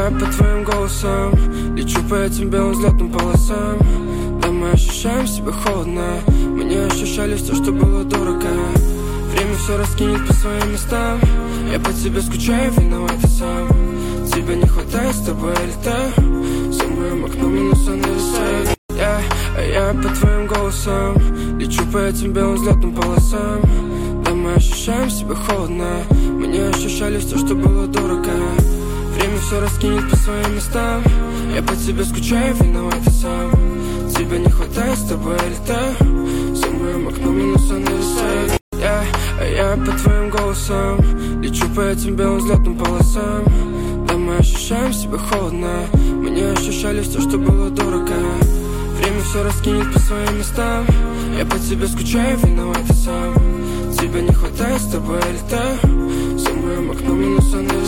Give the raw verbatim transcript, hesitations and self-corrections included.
я по твоим голосам лечу по этим белым взлетным полосам. Да, мы ощущаем себя холодно, мы не ощущали все, что было дорого. Время все раскинет по своим местам. Я по тебе скучаю, виноват и сам. Тебя не хватает, с тобой я летаю. За моим окном минуса на весе. Я, а я по твоим голосам лечу по этим белым взлетным полосам. Да, мы ощущаем себя холодно, мы не ощущали все, что было дорого. Время все раскинет по своим местам. Я по тебе скучаю, виноват и сам. Тебя не хватает, с тобой я летаю. За моим окном минуса на весе. Я, а я по твоим голосам лечу по этим белым взлетным полосам. Да, мы ощущаем себя холодно, мы не ощущали все, что было дорого. Время все раскинет по своим местам. Я по тебе скучаю, виноват и сам. Тебя не хватает, с тобой я летаю. За моим окном минуса на весе.